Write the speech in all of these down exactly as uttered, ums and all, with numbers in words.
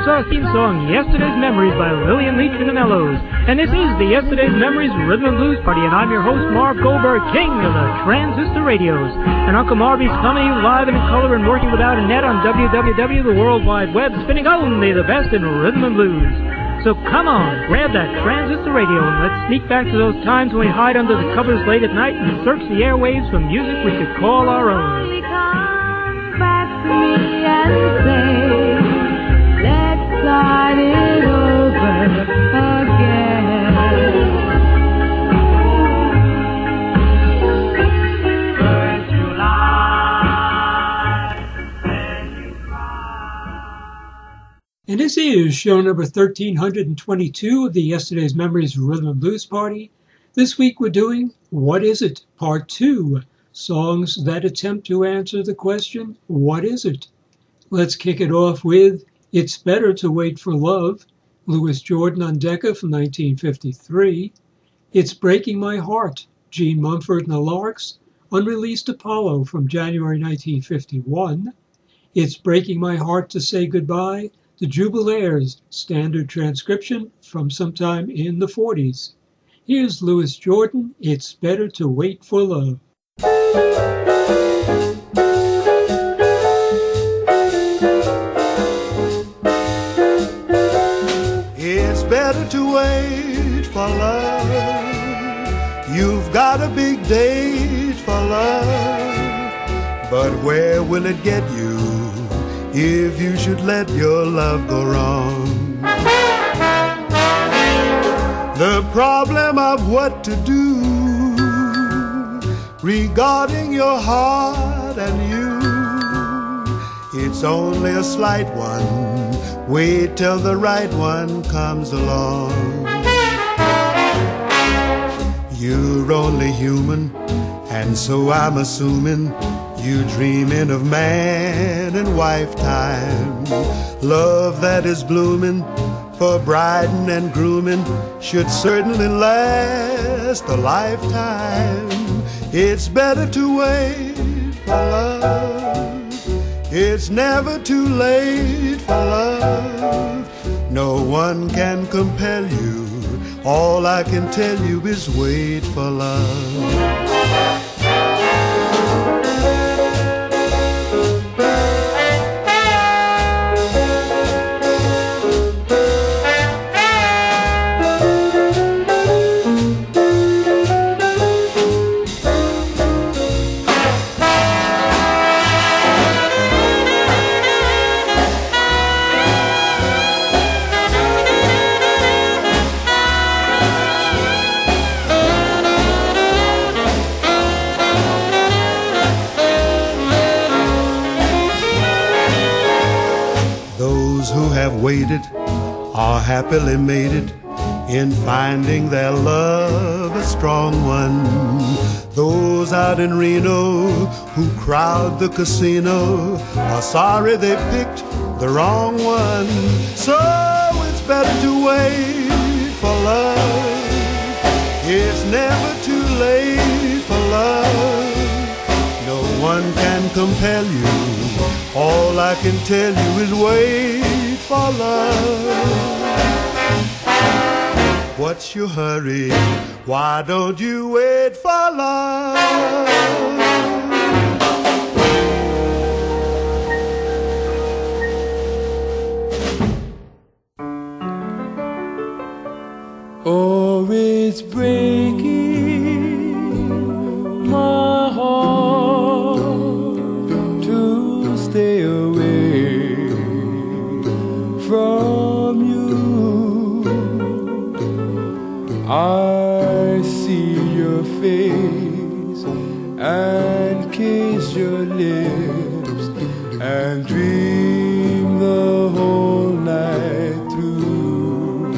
our theme song, Yesterday's Memories by Lillian Leach and the Mellows. And this is the Yesterday's Memories Rhythm and Blues Party, and I'm your host, Marv Goldberg, king of the transistor radios. And Uncle Marvy's coming to you live and in color and working without a net on w w w dot the world wide web, spinning only the best in rhythm and blues. So come on, grab that transistor radio and let's sneak back to those times when we hide under the covers late at night and search the airwaves for music we could call our own. Come back to me and say, let's start it over again. First July, then you cry. And this is show number one thousand three hundred twenty-two of the Yesterday's Memories Rhythm and Blues Party. This week we're doing What Is It? Part two. Songs that attempt to answer the question, what is it? Let's kick it off with It's Better to Wait for Love, Louis Jordan on Decca from nineteen fifty-three. It's Breaking My Heart, Gene Mumford and the Larks, unreleased Apollo from January nineteen fifty-one. It's Breaking My Heart to Say Goodbye, the Jubilaires, standard transcription from sometime in the forties. Here's Louis Jordan, It's Better to Wait for Love. It's better to wait for love. You've got a big date for love. But where will it get you if you should let your love go wrong? The problem of what to do regarding your heart and you, it's only a slight one. Wait till the right one comes along. You're only human, and so I'm assuming you dreaming of man and wife time. Love that is blooming for briding and grooming should certainly last a lifetime. It's better to wait for love. It's never too late for love. No one can compel you. All I can tell you is wait for love. Waited are happily mated in finding their love a strong one. Those out in Reno who crowd the casino are sorry they picked the wrong one. So it's better to wait for love. It's never too late for love. No one can compel you. All I can tell you is wait for love. What's your hurry? Why don't you wait for love? Oh, it's breaking my heart to stay away from you. I see your face and kiss your lips and dream the whole night through.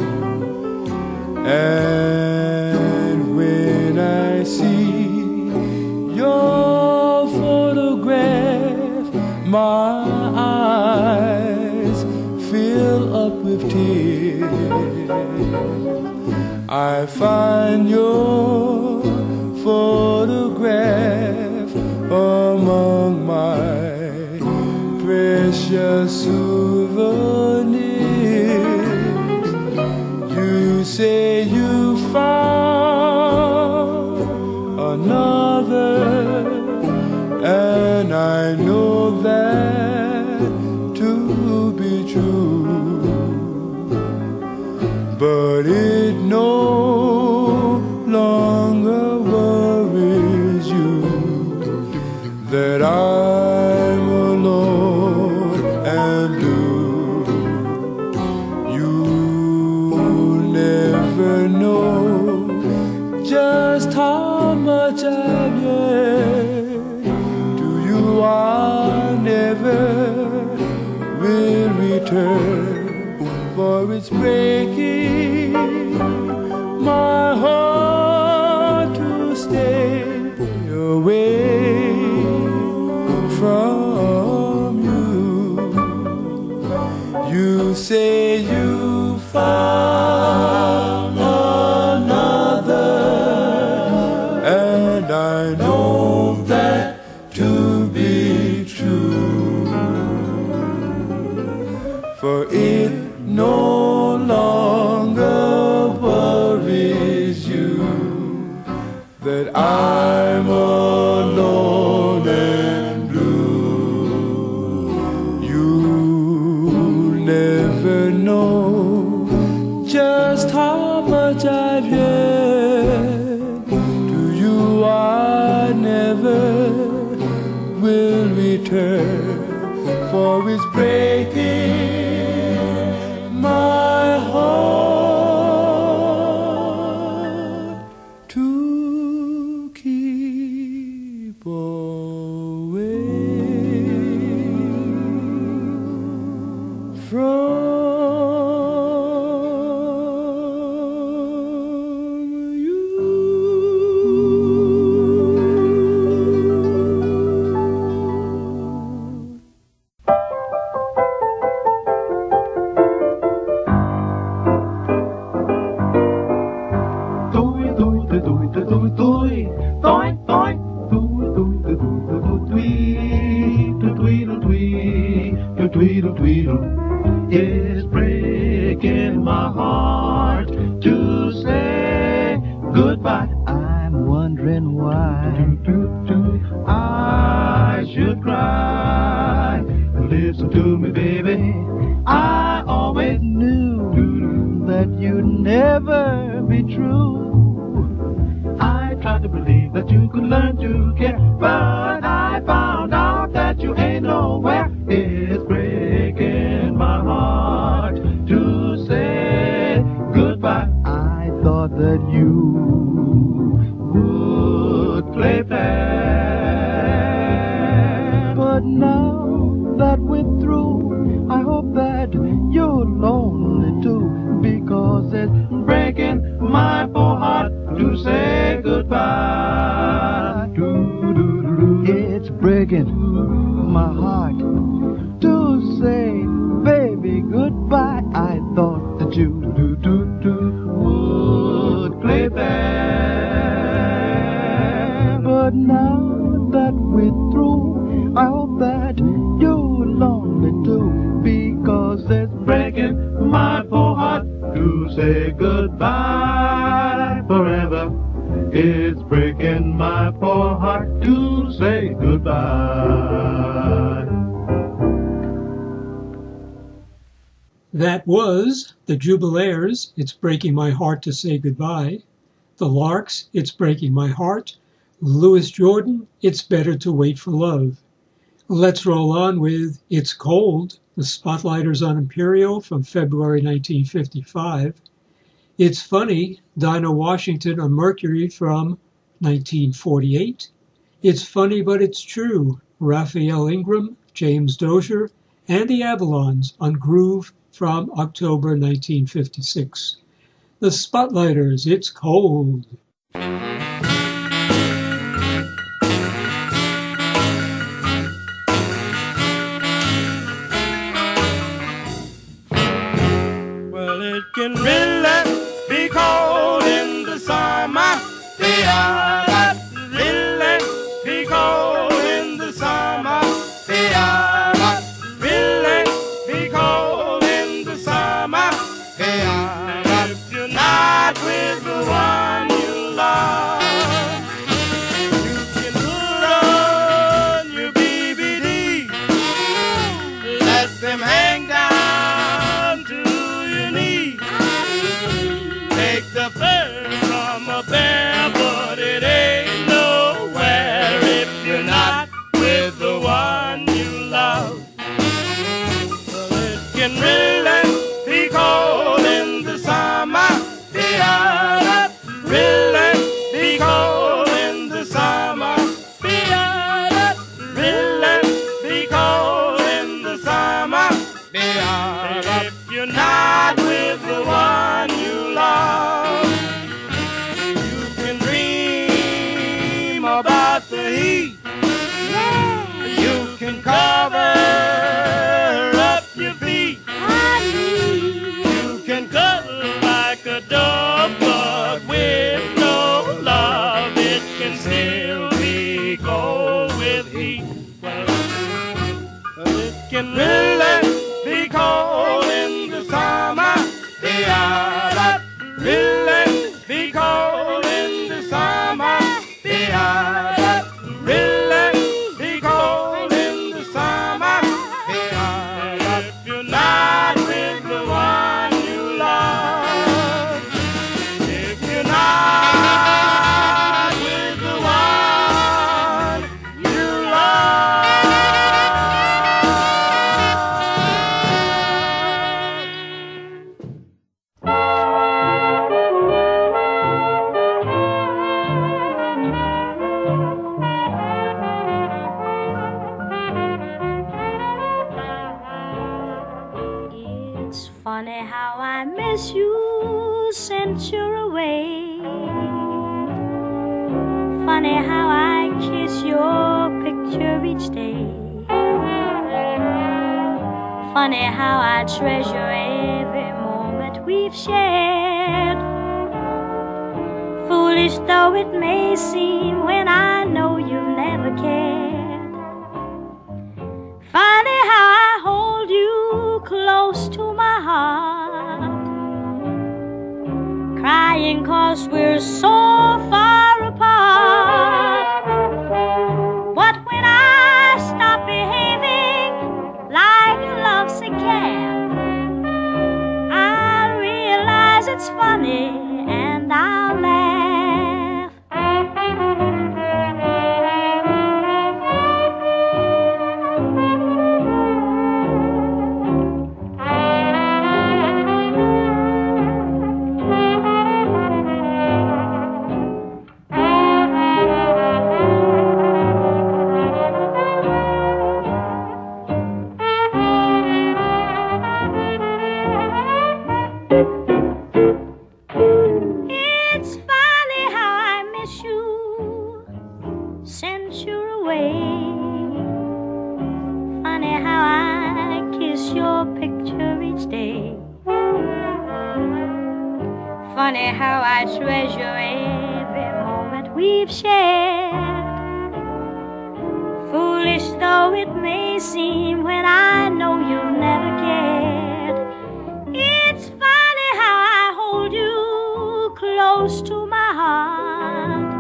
And when I see your photograph, my eyes fill up with tears. I find your photograph among my precious souvenirs. say you found another, and I know that to be true, but it no longer worries you that I'm alone and blue. You'll never know just how much I've yet to you. I never will return, for it's breaking my heart to stay away from you. You say you found another, and I know that to be true, for it no longer worries you that I'm alone and blue. You'll never know just how much I've yet to you. I never will return, for it's breaking my heart to keep away from you. Tweedle, tweedle, it's breaking my heart to say goodbye. I'm wondering why I should cry. Listen to me, baby, I always knew that you'd never be true. I tried to believe that you could learn to care, but I found out that you ain't nowhere. It's breaking my heart to say goodbye. I thought that you would play fair, but now that we're through, I hope that you're lonely too, because it's breaking my poor heart to say goodbye. It's breaking my heart to say, baby, goodbye. I thought that you do, do, do, would play fair, but now that we're through, I hope that you're lonely too, because it's breaking my poor heart to say goodbye forever. It's breaking my poor heart to say goodbye. That was the Jubilaires, It's Breaking My Heart to Say Goodbye. The Larks, It's Breaking My Heart. Louis Jordan, It's Better to Wait for Love. Let's roll on with It's Cold, the Spotlighters on Imperial from February nineteen fifty-five. It's Funny, Dinah Washington on Mercury from nineteen forty-eight. It's Funny But It's True, Raphael Ingram, James Dozier, and the Avalons on Groove from October nineteen fifty-six. The Spotlighters, It's Cold. Well, it can really be cold in the summer. Yeah, really be cold in the summer. Yeah, really be cold in the summer. Yeah, if you're not feet. You can cover up your feet. You can cuddle like a dog, but with no love, it can still be cold with heat. Well, it can really be cold in the summer. Yeah, really be cold in the summer. Yeah, really be cold in the summer. Yeah, if you're not with the one you love, if you're not with the one you love. It's funny how I miss you since you're away. Funny how I kiss your picture each day. Funny how I treasure every moment we've shared. Foolish though it may seem when I know you've never cared. Funny how I hold you close to my heart, crying 'cause we're so far apart. But when I stop behaving like a lovesick cat, I realize it's funny and I'll laugh. It's funny how I miss you since you're away. Funny how I kiss your picture each day. Funny how I treasure every moment we've shared. Foolish though it may seem when I know you've never cared. It's funny how I hold you close to my heart,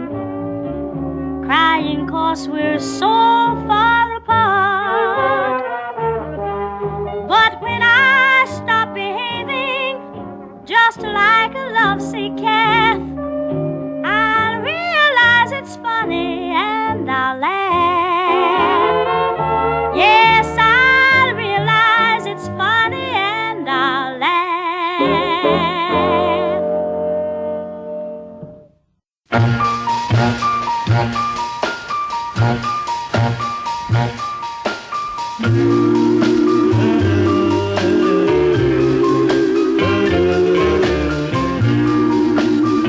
crying 'cause we're so far apart. But when I stop behaving just like a lovesick cat, I realize it's funny and I'll laugh. Yes, I realize it's funny and I'll laugh.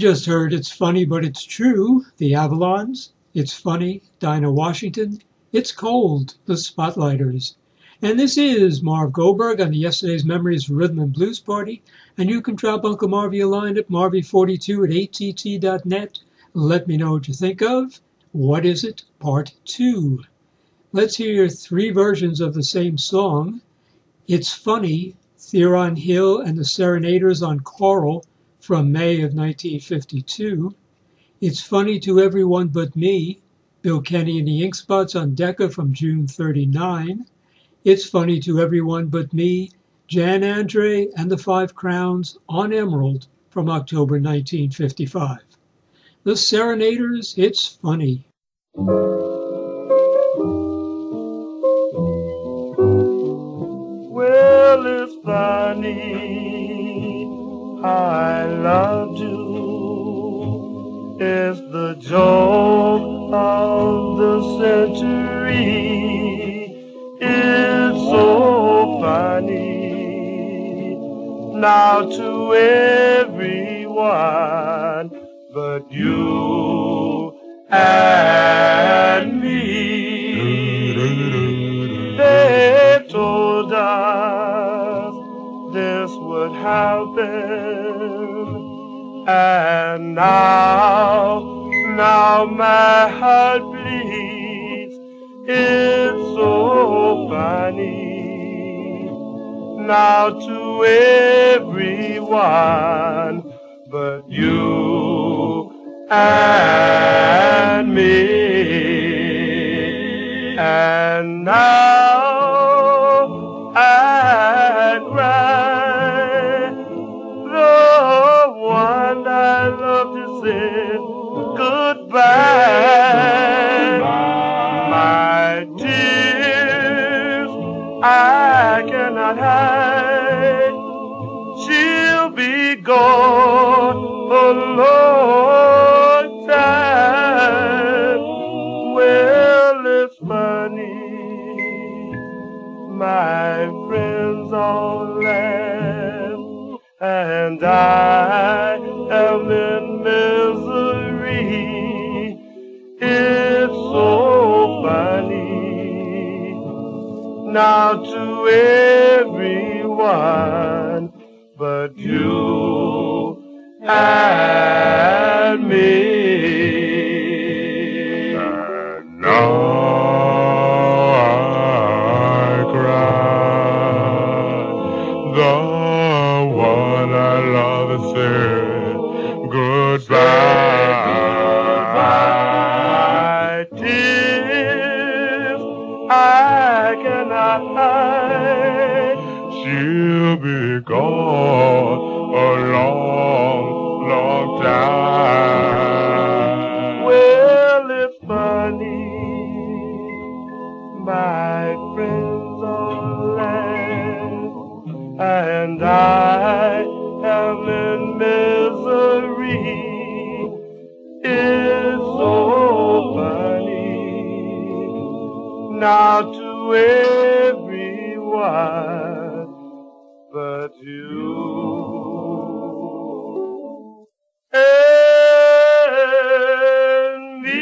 just heard It's Funny But It's True, the Avalons. It's Funny, Dinah Washington. It's Cold, the Spotlighters. And this is Marv Goldberg on the Yesterday's Memories Rhythm and Blues Party. And you can drop Uncle Marvy a line at marvy forty-two at A T T dot net. Let me know what you think of What Is It? Part two. Let's hear three versions of the same song. It's Funny, Theron Hill and the Serenaders on Choral from May of nineteen fifty-two. It's Funny to Everyone But Me, Bill Kenny and the Ink Spots on Decca from June thirty-nine. It's Funny to Everyone But Me, Jan Andre and the Five Crowns on Emerald from October nineteen fifty-five. The Serenaders, It's Funny. Well, it's funny, I loved you. It's the joke of the century. It's so funny now to everyone but you and me. They told us this would happen, and now, now my heart bleeds. It's so funny now to everyone but you and me. And now I cry, the one I love to say goodbye. My tears I cannot hide. She'll be gone a long time. Well, it's funny, my friends all laugh, and I am in misery. It's so funny now to everyone but you and me. And now I cry, the one I love is said goodbye. My tears I cannot hide. She'll be gone a long, long time. Well, it's funny, my friends all laugh, and I am in misery. It's so funny now to everyone but you and me.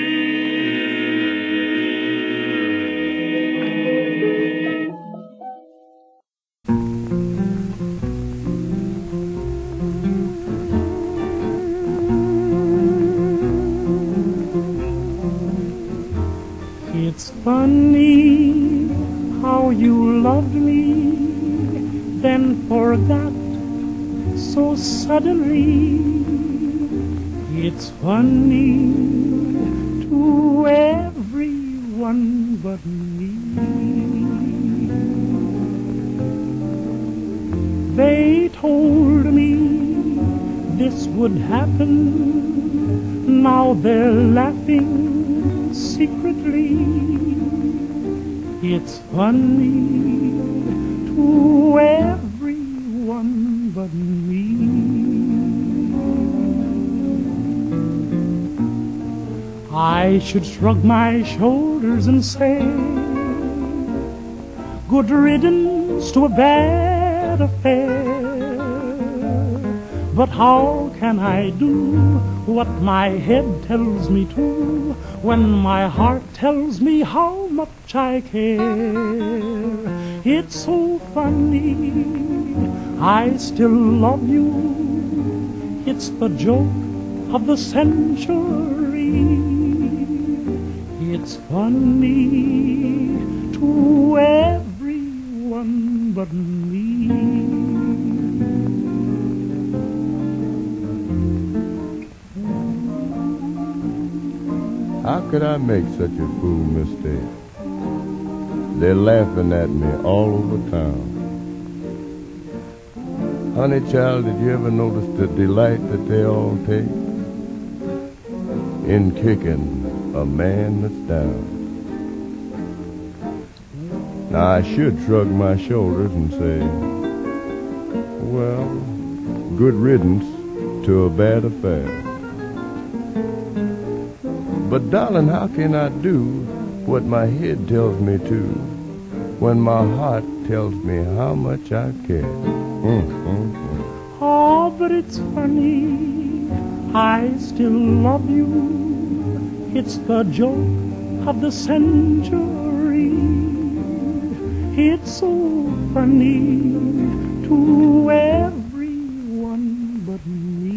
It's funny how you loved me, then forgot so suddenly. It's funny to everyone but me. They told me this would happen, now they're laughing secretly. It's funny to everyone but me. I should shrug my shoulders and say, good riddance to a bad affair. But how can I do what my head tells me to when my heart tells me how much I care? It's so funny, I still love you. It's the joke of the century. It's funny to everyone but me. How could I make such a fool mistake? They're laughing at me all over town. Honey child, did you ever notice the delight that they all take in kicking a man that's down? Now I should shrug my shoulders and say, well, good riddance to a bad affair. But darling, how can I do what my head tells me to when my heart tells me how much I care? Mm, mm, mm. Oh, but it's funny, I still love you. It's the joke of the century. It's so funny to everyone but me.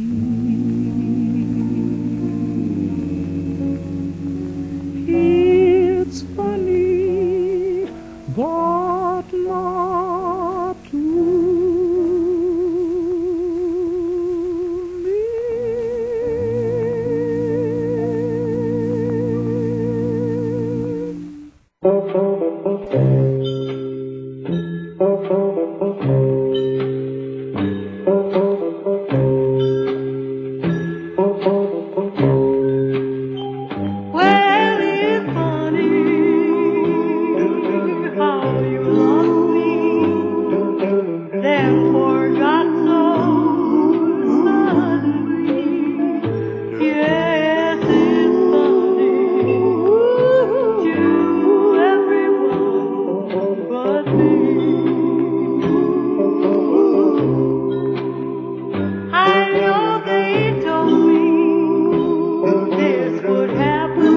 It's funny, but not to me. Well, it's funny how you love me, then forgot so suddenly. Yes, it's funny to everyone but me. I know they told me this would happen.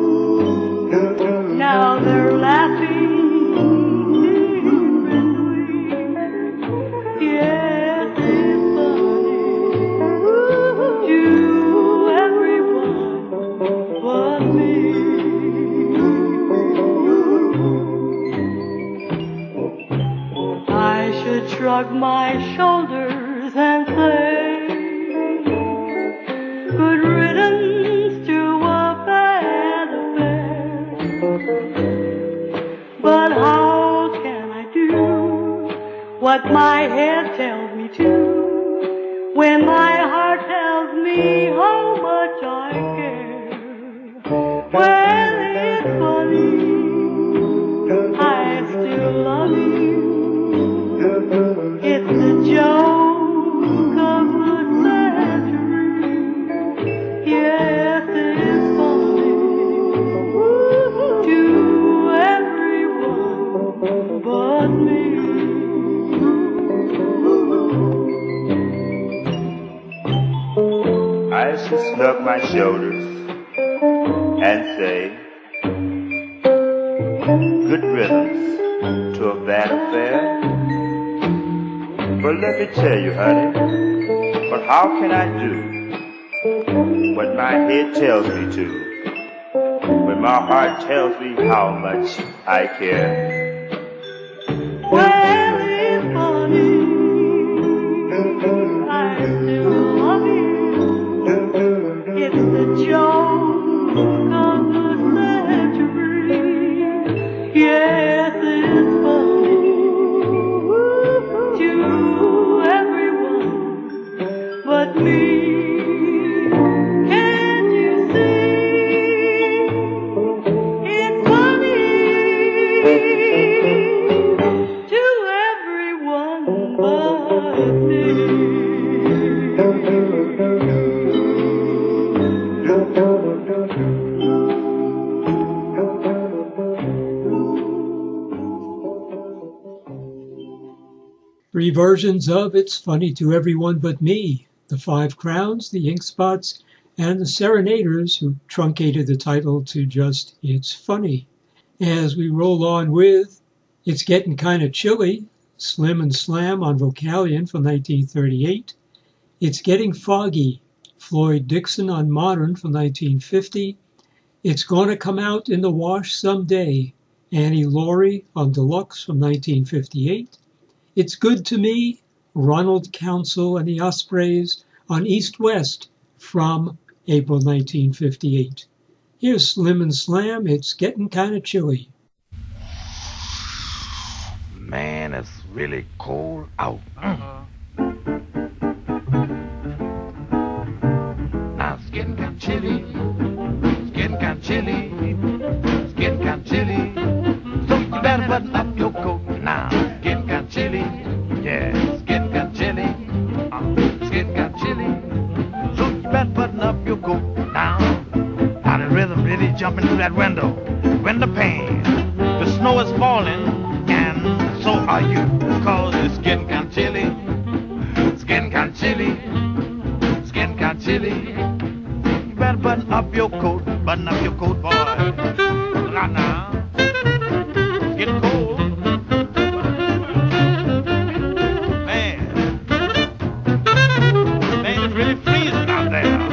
Now they're laughing secretly. Yes, it's funny to everyone but me. I should shrug my shoulders and say, good riddance to a bad affair. But how can I do what my head tells me to when my heart tells me how much I care? Well, it's funny, I still love you. It's the joke of the century. Yes, it's funny to everyone but me. I should shrug my shoulders and say, good riddance to a bad affair. But let me tell you, honey, but how can I do what my head tells me to when my heart tells me how much I care? Well, it's funny, I still love you. It's the joke of the century. Yes, it's funny to everyone but me. Can't you see? It's funny to everyone but me. Three versions of It's Funny to Everyone But Me. the Five Crowns, the Ink Spots, and the Serenaders, who truncated the title to just It's Funny. As we roll on with It's Getting Kinda Chilly, Slim and Slam on Vocalion from nineteen thirty-eight. It's Getting Foggy, Floyd Dixon on Modern from nineteen fifty. It's Gonna Come Out in the Wash Someday, Annie Laurie on Deluxe from nineteen fifty-eight. It's Good to Me, Ronald Council and the Ospreys on East West from April nineteen fifty-eight. Here's Slim and Slam, It's Getting Kinda Chilly. Man, it's really cold out. Uh-huh. Now it's getting kind of chilly. It's getting kind of chilly. It's getting kind of chilly. So you better button up your coat. Now it's getting kind of chilly. Yeah, it's getting kind of chilly. Uh, it's getting kind of chilly. So you better button up your coat. Now, now the rhythm really jumping through that window. Window pane. The snow is falling. So are you, cause it's getting kind of chilly. It's getting kind of chilly. It's getting kind of chilly. You better button up your coat. Button up your coat, boy. Not now. It's getting cold. Man. Man, it's really freezing out there.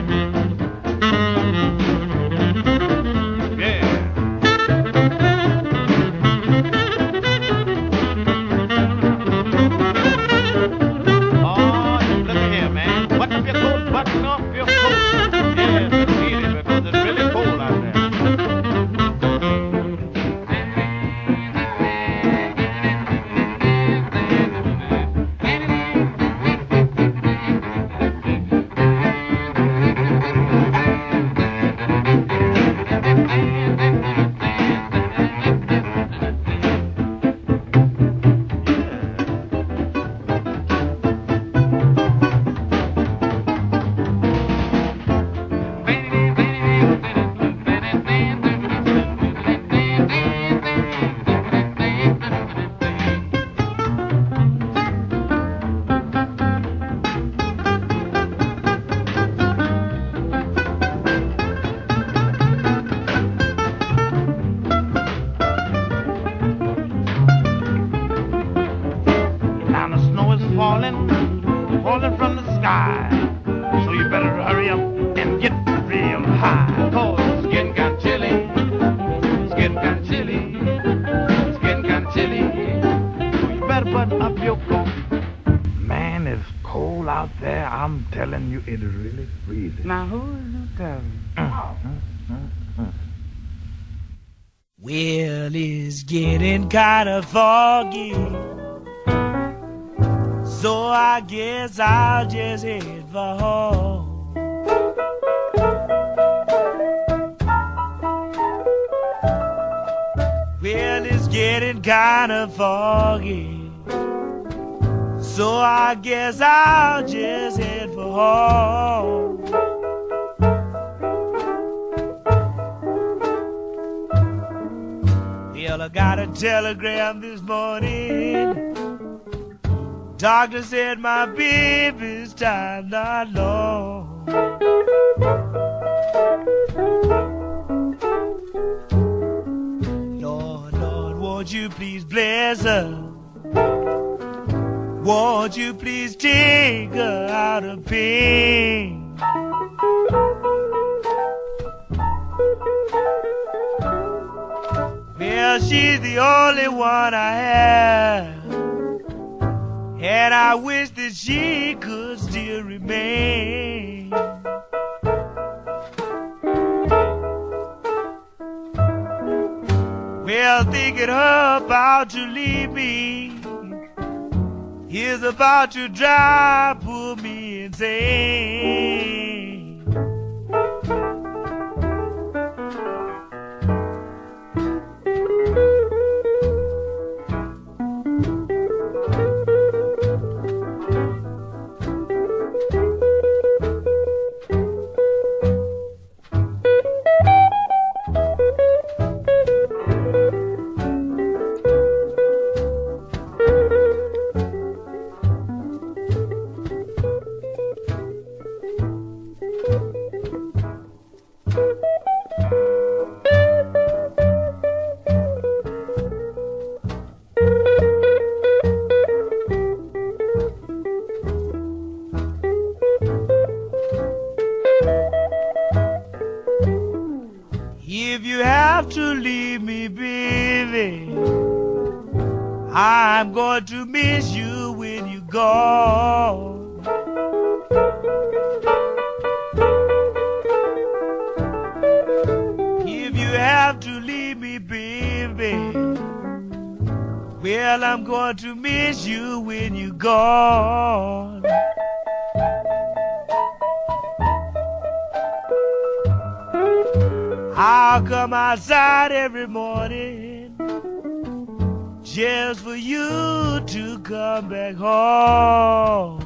Now who is you telling? Well, it's getting kind of foggy, so I guess I'll just head for home. Well, it's getting kind of foggy, so I guess I'll just head for home. Well, I got a telegram this morning. Doctor said my baby's time not long. Lord, Lord, won't you please bless her? Won't you please take her out of pain? Well, she's the only one I have, and I wish that she could still remain. Well, thinking her about to leave me is about to drive poor me insane. I'm going to miss you when you're gone. If you have to leave me, baby, well, I'm going to miss you when you're gone. I'll come outside every morning just for you to come back home.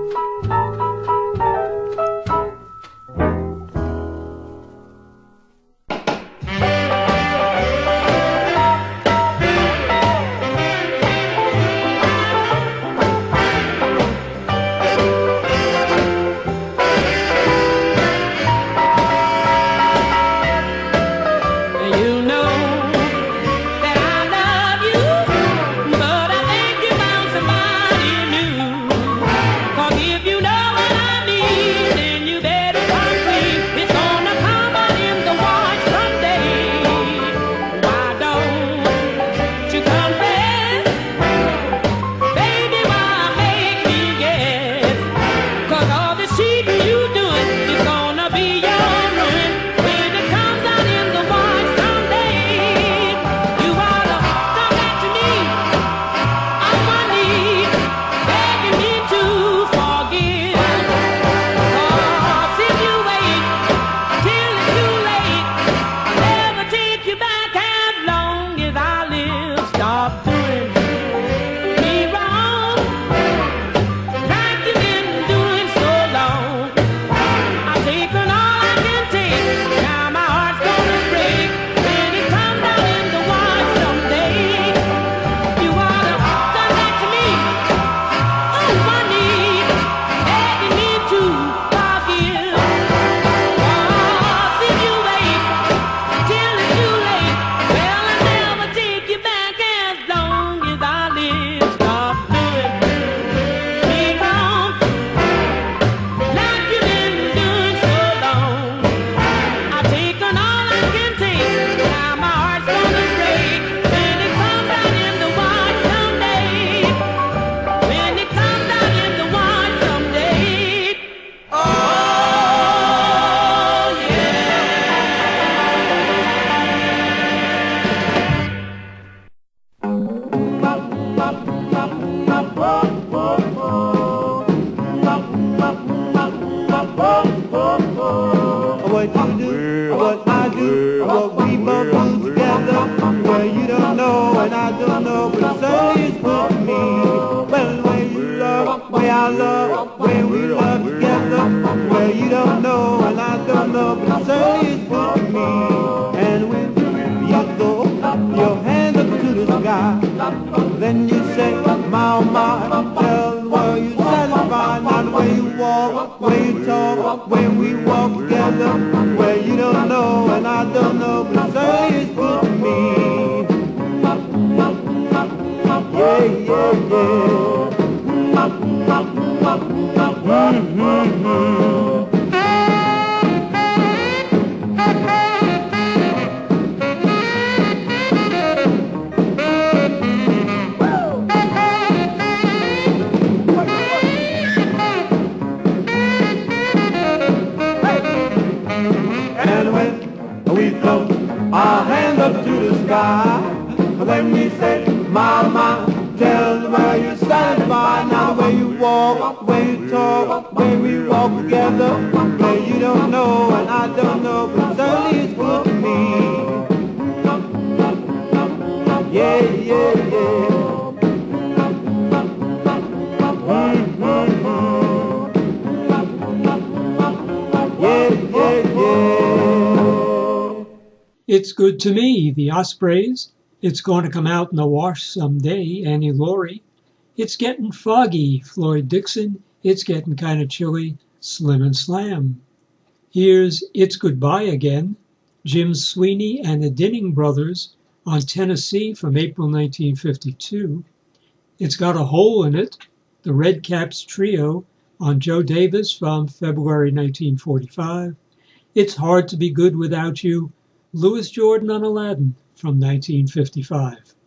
It's Good to Me, the Ospreys. It's Going to Come Out in the Wash Someday, Annie Laurie. It's Getting Foggy, Floyd Dixon. It's Getting Kind of Chilly, Slim and Slam. Here's It's Goodbye Again, Jim Sweeney and the Dinning Brothers on Tennessee from April nineteen fifty-two. It's Got a Hole in It, the Red Caps Trio on Joe Davis from February nineteen forty-five. It's Hard to Be Good Without You, Louis Jordan on Aladdin from nineteen fifty-five.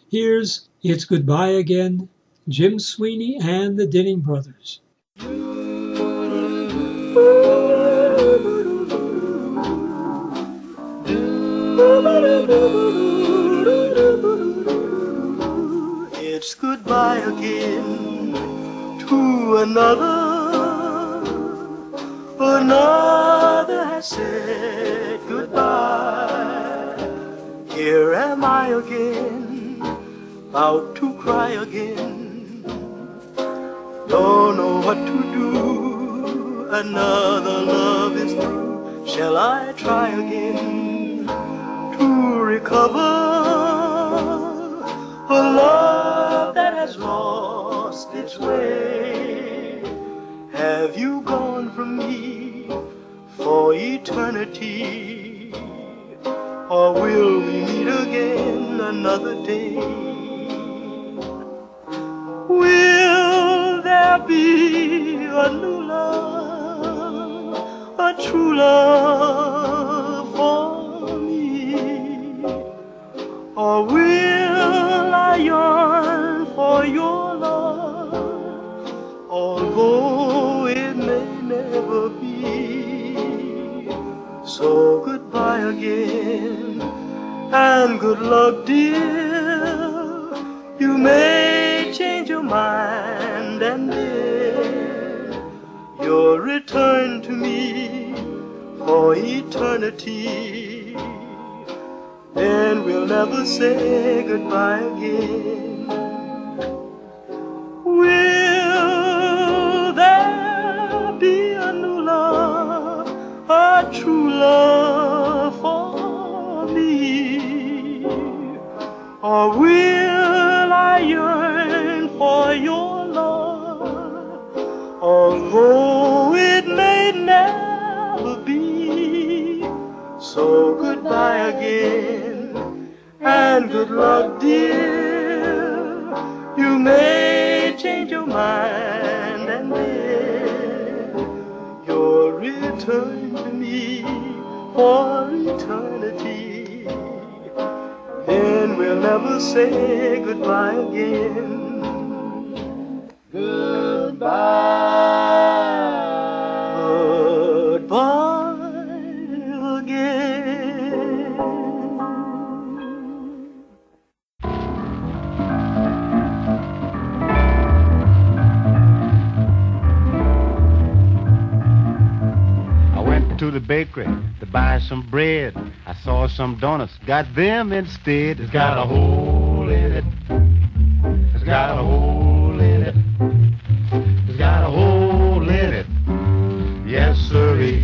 Here's It's Goodbye Again, Jim Sweeney and the Dinning Brothers. It's goodbye again to another. Another has said goodbye. Here am I again, about to cry again. Don't know what to do. Another love is through. Shall I try again to recover a love that has lost its way? Have you gone from me for eternity, or will we meet again another day? Will there be a new love, a true love for me, or will I yearn for your love, although it may never be? So goodbye again, and good luck, dear. You may change your mind, and then you'll return to me for eternity. Then we'll never say goodbye again. Will there be a new love, a true love for me, or will I yearn for your love, although it may never be? So goodbye again, and good luck, dear. You may change your mind, and then you'll return to me for eternity. Then we'll never say goodbye again. Goodbye. Goodbye again. I went to the bakery to buy some bread. I saw some donuts, got them instead. It's got a hole in it. It's got a hole in it. It's got a hole in it. Yes, sirree.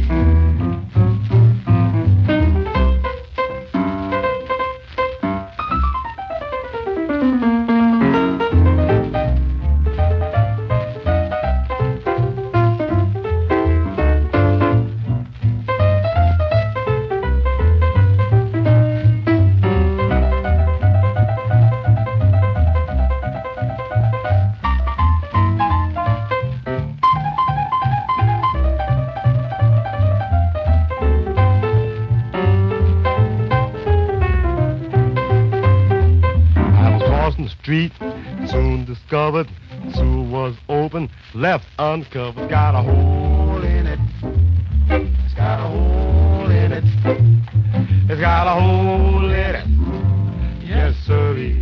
Street, soon discovered, soon was open, left uncovered, got a hole in it. It's got a hole in it. It's got a hole in it. Yes, sirree.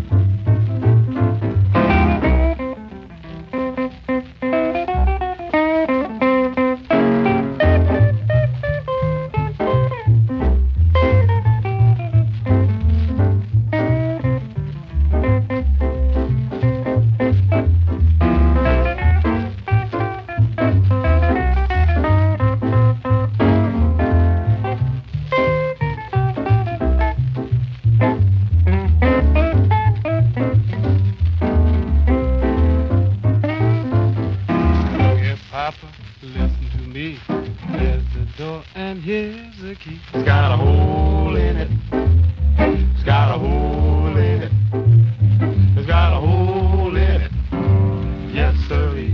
It's got a hole in it. It's got a hole in it. It's got a hole in it. Yes, sirree.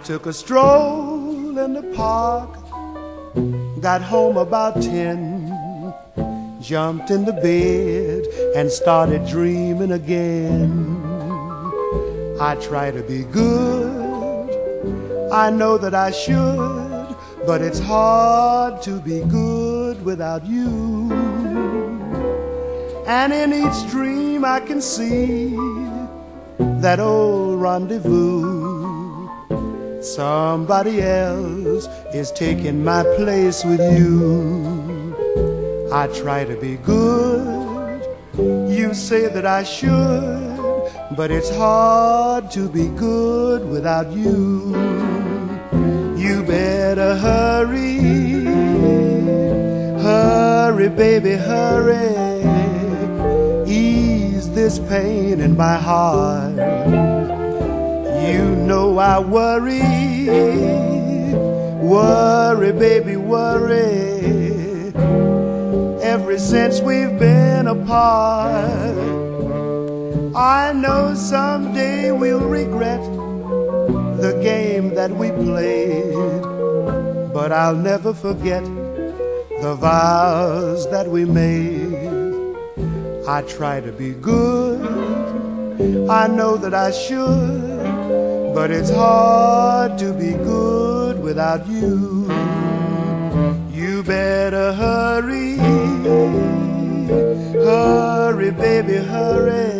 took a stroll in the park, got home about ten, jumped in the bed and started dreaming again. I try to be good, I know that I should, but it's hard to be good without you. And in each dream I can see that old rendezvous. Somebody else is taking my place with you. I try to be good, you say that I should, but it's hard to be good without you. You better hurry, hurry baby, hurry, ease this pain in my heart. You know I worry, worry baby, worry, ever since we've been apart. I know someday we'll regret the game that we played, but I'll never forget the vows that we made. I try to be good, I know that I should, but it's hard to be good without you. You better hurry, hurry baby, hurry,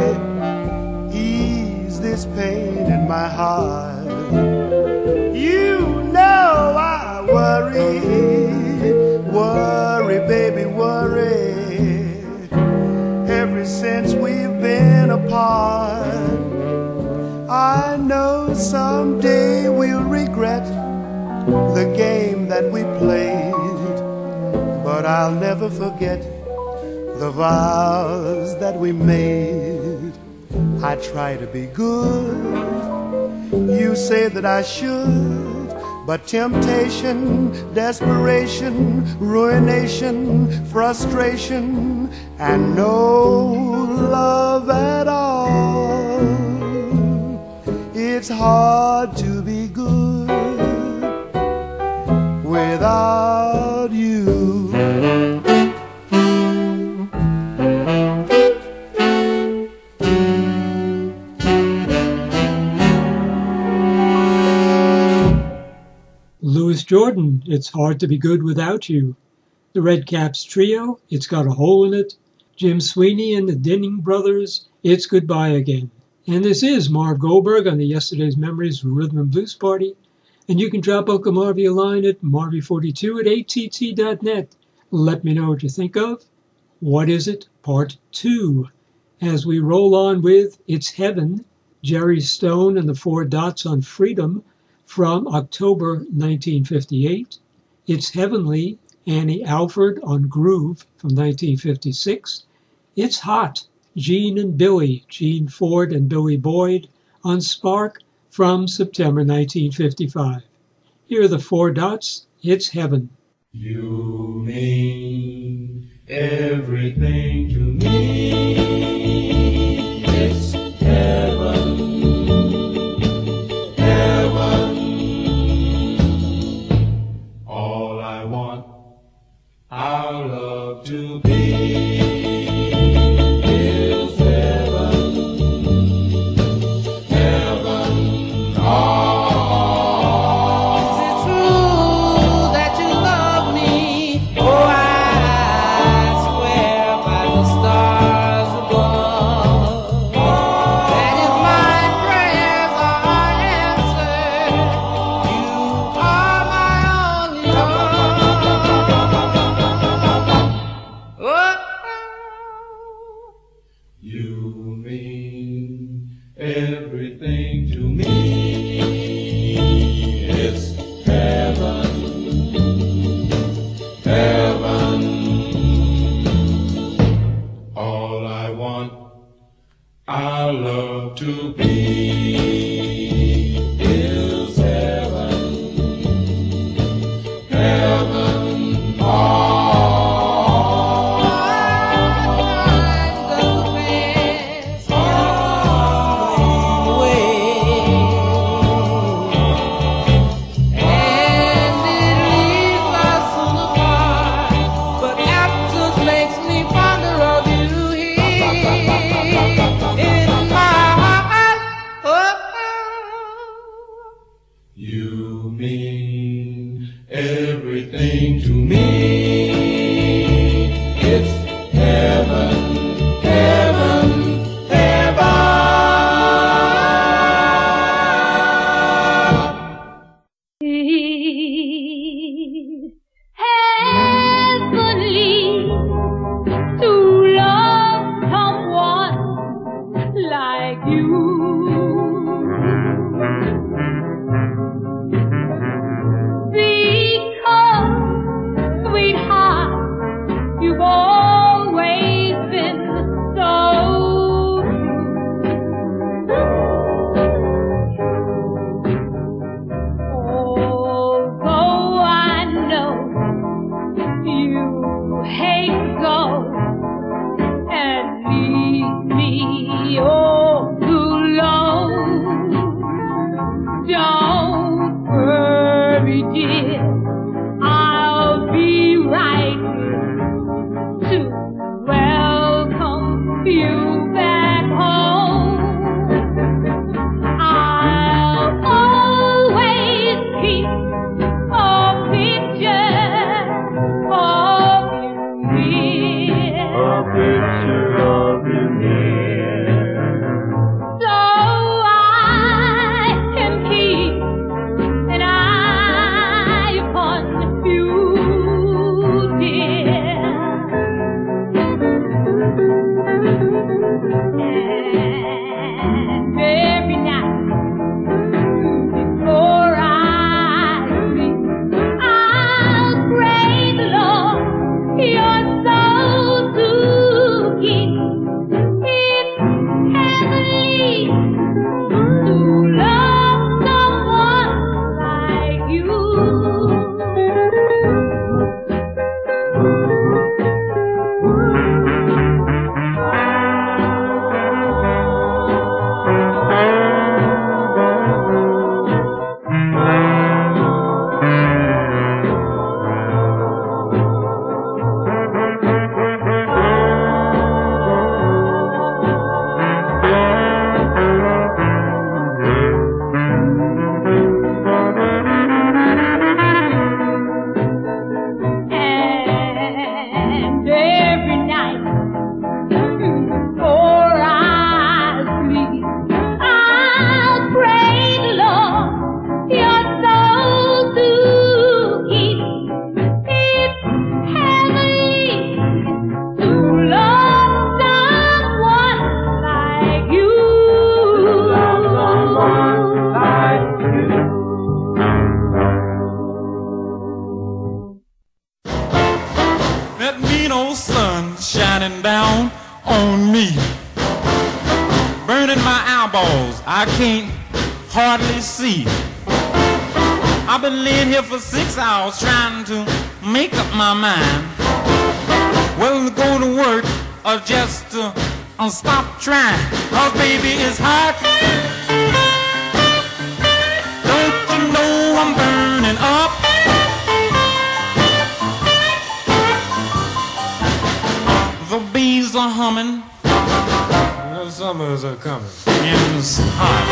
ease this pain in my heart. You know I worry, worry baby, worry, ever since we've been apart. I know someday we'll regret the game that we played, but I'll never forget the vows that we made. I try to be good, you say that I should, but temptation, desperation, ruination, frustration, and no love at all. It's hard to be good without you. Louis Jordan, It's Hard to Be Good Without You. The Red Caps Trio, It's Got a Hole in It. Jim Sweeney and the Dinning Brothers, It's Goodbye Again. And this is Marv Goldberg on the Yesterday's Memories Rhythm and Blues Party. And you can drop Uncle Marvy a line at marvy forty-two at A T T dot net. Let me know what you think of What Is It? Part two. As we roll on with It's Heaven, Jerry Stone and the Four Dots on Freedom from October nineteen fifty-eight. It's Heavenly, Annie Alford on Groove from nineteen fifty-six. It's Hot, Gene and Billy, Gene Ford and Billy Boyd on Spark from September nineteen fifty-five. Here are the Four Dots, It's Heaven. You mean everything to me. It's heaven, heaven. All I want our love to be. Stars You mean everything to me. It's heaven, heaven, heaven. Heavenly to love someone like you. Because, sweetheart, you've always been so although I know you hate to go and leave me all alone. Don't worry, dear, I'll be right here to welcome you back home. I'll always keep a picture of you near. A picture of you near. So I can keep an eye upon you, dear. And every night before I sleep, I'll pray the Lord your soul to keep. It's heavenly to love someone like you. And every night before I sleep, I'll pray the Lord your soul to keep. It's heavenly to love someone like you. That mean old sun shining down on me, burning my eyeballs, I can't hardly see. I've been laying here for six hours trying to make up my mind whether to go to work or just to uh, stop trying. Cause baby, it's hot. Don't you know I'm burning up? The bees are humming. The summers are coming. And it's hot.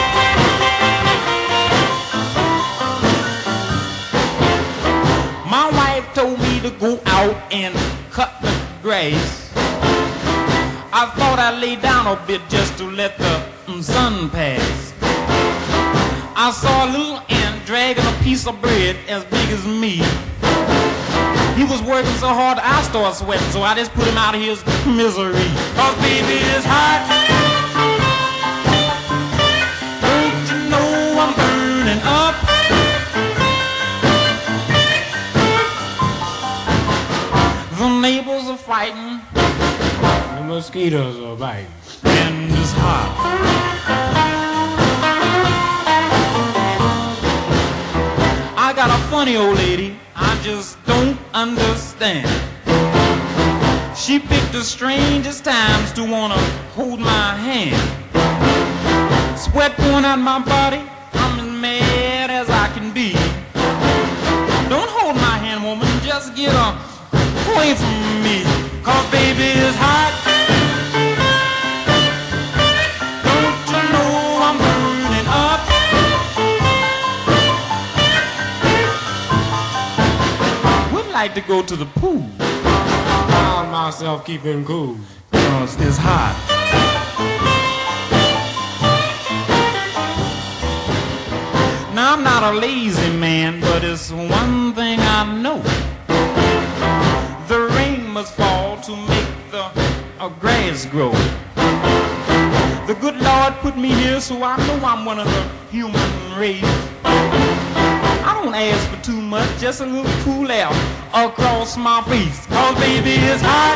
My wife told me to go out and cut the grass. I thought I'd lay down a bit just to let the mm, sun pass. I saw a little ant dragging a piece of bread as big as me. He was working so hard I started sweating, so I just put him out of his misery. Cause baby, it's hot. Don't you know I'm burning up? The neighbors are fighting. The mosquitoes are biting. And it's hot. I got a funny old lady I just don't understand. She picked the strangest times to wanna hold my hand. Sweat pouring out my body, I'm as mad as I can be. Don't hold my hand, woman, just get away from me. Cause baby, it's hot. Don't you know I'm burning up? like to go to the pool. Found myself keeping cool. Cause it's hot. Now I'm not a lazy man, but it's one thing I know. The rain must fall to make the uh, grass grow. The good Lord put me here, so I know I'm one of the human race. I don't ask for too much, just a little cool air across my face. Cause baby, it's hot.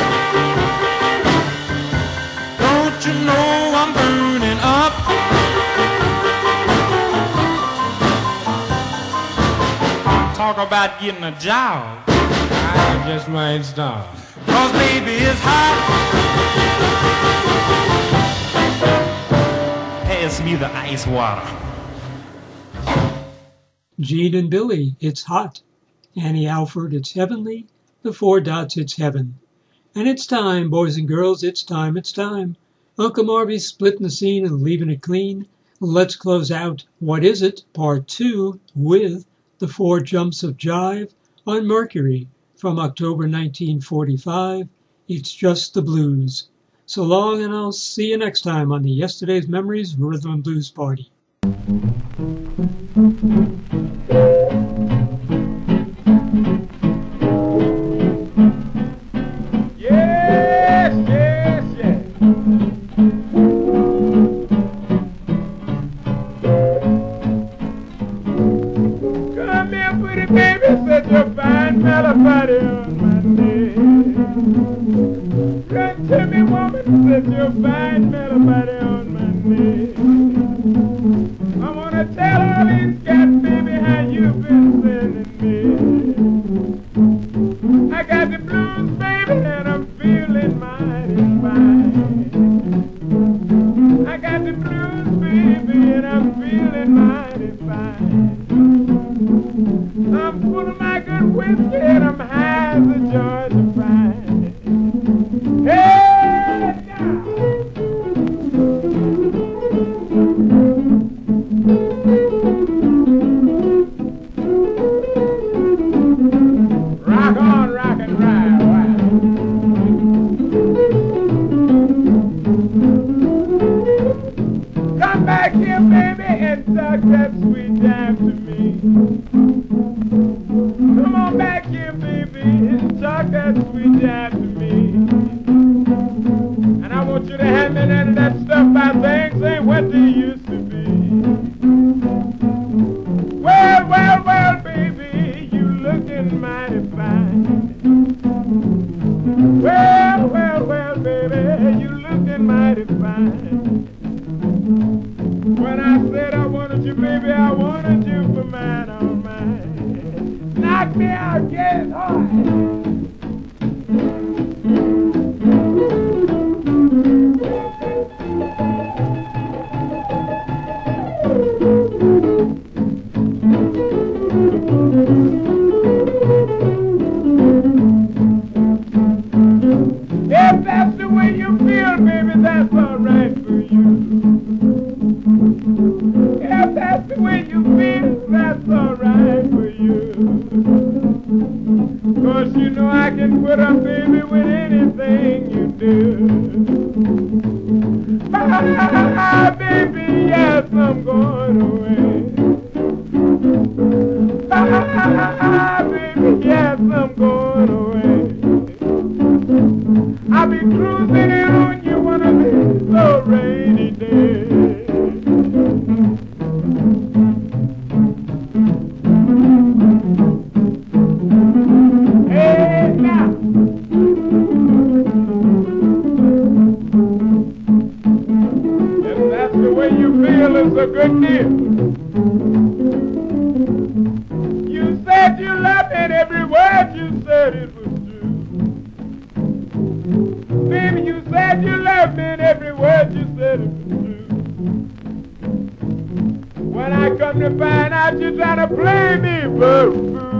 Don't you know I'm burning up? Talk about getting a job. I just might stop. Cause baby, it's hot. Pass me the ice water. Gene and Billy, It's Hot. Annie Alford, It's Heavenly. The Four Dots, It's Heaven. And it's time, boys and girls, it's time, it's time. Uncle Marvy's splitting the scene and leaving it clean. Let's close out What Is It? Part two with The Four Jumps of Jive on Mercury from October nineteen forty-five. It's Just the Blues. So long, and I'll see you next time on the Yesterday's Memories Rhythm and Blues Party. Yes, yes, yes. Come here, pretty baby, set your fine mellow body on my knee. Run to me, woman, set your fine mellow body on my knee. I wanna tell all these cats, baby, how you've been sending me. I got the blues, baby, and I'm feeling mighty fine. I got the blues, baby, and I'm feeling mighty fine. I'm full of my good whiskey, and I'm high as a Georgia pine. Hey, now! Rock on, rock and ride, wow. Come back here, baby, and talk that sweet jive to me. Come on back here, baby, and talk that sweet jive to me. And I want you to hand me none of that stuff by things ain't what they used to be. Well, well, well, baby, you looking mighty fine. Well, well, well, baby, you looking mighty fine. When I said I wanted you, baby, I wanted you for mine, oh mine. Knock me out, get it hard. If that's the way you feel, baby, that's all right for you. If that's the way you feel, that's all right for you. Cause you know I can put up, baby, with anything you do. Ah, baby, yes, I'm going away. Ah, baby, yes, I'm going away. I'll be cruising in on you one of these so rainy days. Hey, now. If that's the way you feel, it's a good deal. You said you loved me, and every word you said it was true. Baby, you said you loved me, and every word you said it was true. When I come to find out you're trying to play me for a fool.